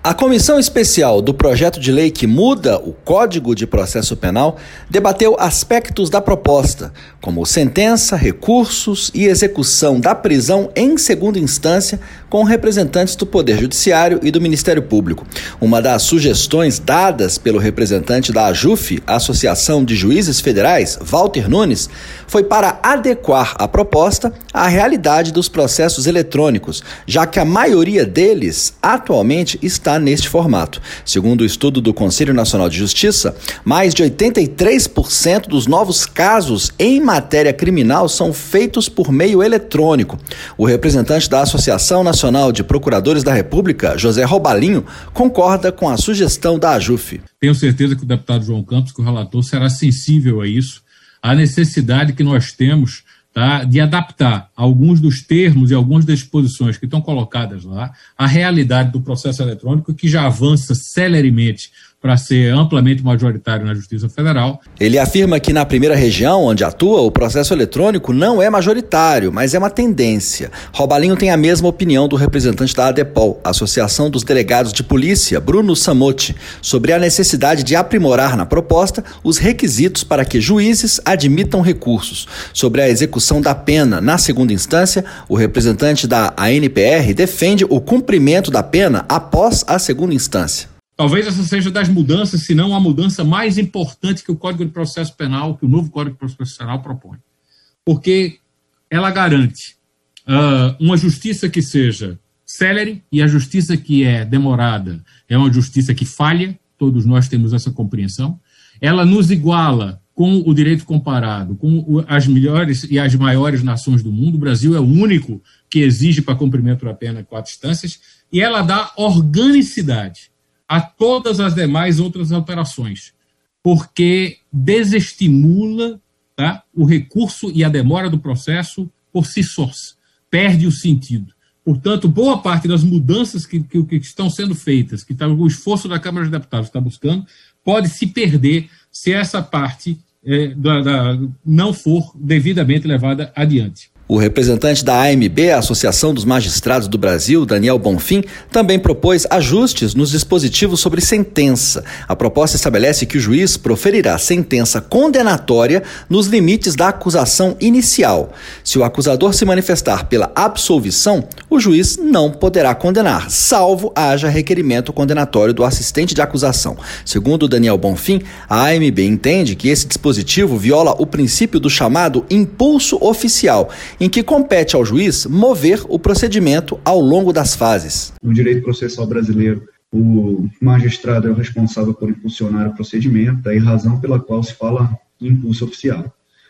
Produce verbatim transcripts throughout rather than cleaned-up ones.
A comissão especial do projeto de lei que muda o Código de Processo Penal debateu aspectos da proposta, como sentença, recursos e execução da prisão em segunda instância com representantes do Poder Judiciário e do Ministério Público. Uma das sugestões dadas pelo representante da AJUF, Associação de Juízes Federais, Walter Nunes, foi para adequar a proposta à realidade dos processos eletrônicos, já que a maioria deles atualmente está neste formato. Segundo o estudo do Conselho Nacional de Justiça, mais de oitenta e três por cento dos novos casos em matéria criminal são feitos por meio eletrônico. O representante da Associação Nacional de Procuradores da República, José Robalinho, concorda com a sugestão da AJUF. Tenho certeza que o deputado João Campos, que o relator, será sensível a isso, à necessidade que nós temos, tá, de adaptar alguns dos termos e algumas das disposições que estão colocadas lá à realidade do processo eletrônico, que já avança celeremente para ser amplamente majoritário na Justiça Federal. Ele afirma que na primeira região onde atua, o processo eletrônico não é majoritário, mas é uma tendência. Robalinho tem a mesma opinião do representante da ADEPOL, Associação dos Delegados de Polícia, Bruno Samotti, sobre a necessidade de aprimorar na proposta os requisitos para que juízes admitam recursos. Sobre a execução da pena na segunda instância, o representante da A N P R defende o cumprimento da pena após a segunda instância. Talvez essa seja das mudanças, se não a mudança mais importante que o Código de Processo Penal, que o novo Código de Processo Penal propõe. Porque ela garante uh, uma justiça que seja célere, e a justiça que é demorada é uma justiça que falha, todos nós temos essa compreensão. Ela nos iguala com o direito comparado, com as melhores e as maiores nações do mundo. O Brasil é o único que exige para cumprimento da pena quatro instâncias, e ela dá organicidade a todas as demais outras alterações, porque desestimula, tá, o recurso e a demora do processo por si sós, perde o sentido. Portanto, boa parte das mudanças que, que, que estão sendo feitas, que tá, o esforço da Câmara dos Deputados está buscando, pode se perder se essa parte é, da, da, não for devidamente levada adiante. O representante da A M B, a Associação dos Magistrados do Brasil, Daniel Bonfim, também propôs ajustes nos dispositivos sobre sentença. A proposta estabelece que o juiz proferirá sentença condenatória nos limites da acusação inicial. Se o acusador se manifestar pela absolvição, o juiz não poderá condenar, salvo haja requerimento condenatório do assistente de acusação. Segundo Daniel Bonfim, a A M B entende que esse dispositivo viola o princípio do chamado impulso oficial, em que compete ao juiz mover o procedimento ao longo das fases. No direito processual brasileiro, o magistrado é o responsável por impulsionar o procedimento, daí razão pela qual se fala em impulso oficial.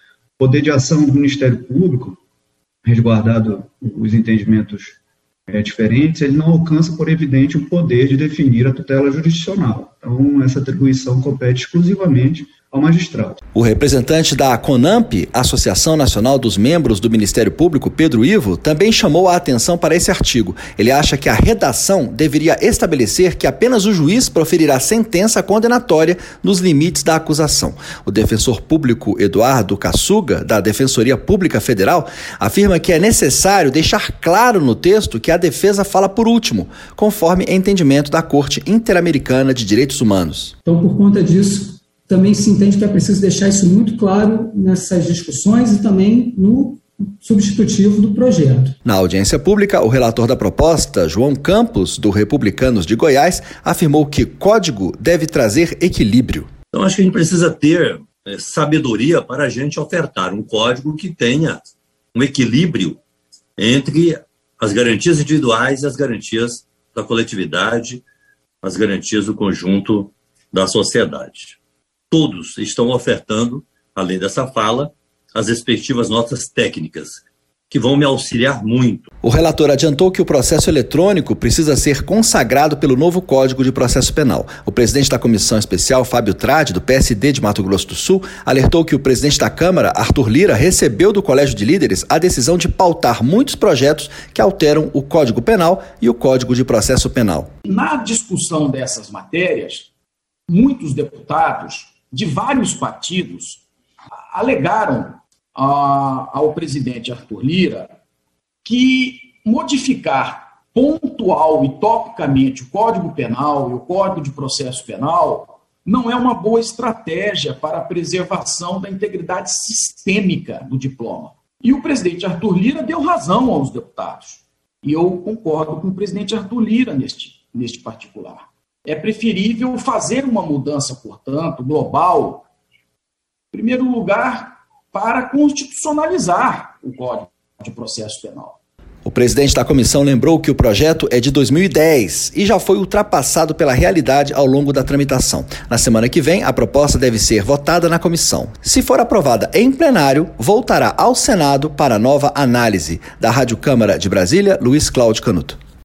O poder de ação do Ministério Público, resguardado os entendimentos é, diferentes, ele não alcança, por evidente, o poder de definir a tutela jurisdicional. Então, essa atribuição compete exclusivamente ao magistrado. O representante da CONAMP, Associação Nacional dos Membros do Ministério Público, Pedro Ivo, também chamou a atenção para esse artigo. Ele acha que a redação deveria estabelecer que apenas o juiz proferirá sentença condenatória nos limites da acusação. O defensor público Eduardo Kaçuga, da Defensoria Pública Federal, afirma que é necessário deixar claro no texto que a defesa fala por último, conforme entendimento da Corte Interamericana de Direitos Humanos. Então, por conta disso, também se entende que é preciso deixar isso muito claro nessas discussões e também no substitutivo do projeto. Na audiência pública, o relator da proposta, João Campos, do Republicanos de Goiás, afirmou que código deve trazer equilíbrio. Então, acho que a gente precisa ter é, sabedoria para a gente ofertar um código que tenha um equilíbrio entre as garantias individuais e as garantias da coletividade, as garantias do conjunto da sociedade. Todos estão ofertando, além dessa fala, as respectivas notas técnicas, que vão me auxiliar muito. O relator adiantou que o processo eletrônico precisa ser consagrado pelo novo Código de Processo Penal. O presidente da Comissão Especial, Fábio Tradi, do P S D de Mato Grosso do Sul, alertou que o presidente da Câmara, Arthur Lira, recebeu do Colégio de Líderes a decisão de pautar muitos projetos que alteram o Código Penal e o Código de Processo Penal. Na discussão dessas matérias, muitos deputados de vários partidos alegaram a, ao presidente Arthur Lira que modificar pontual e topicamente o Código Penal e o Código de Processo Penal não é uma boa estratégia para a preservação da integridade sistêmica do diploma. E o presidente Arthur Lira deu razão aos deputados. E eu concordo com o presidente Arthur Lira neste, neste particular. É preferível fazer uma mudança, portanto, global, em primeiro lugar, para constitucionalizar o Código de Processo Penal. O presidente da comissão lembrou que o projeto é de dois mil e dez e já foi ultrapassado pela realidade ao longo da tramitação. Na semana que vem, a proposta deve ser votada na comissão. Se for aprovada em plenário, voltará ao Senado para nova análise. Da Rádio Câmara de Brasília, Luiz Cláudio Canuto.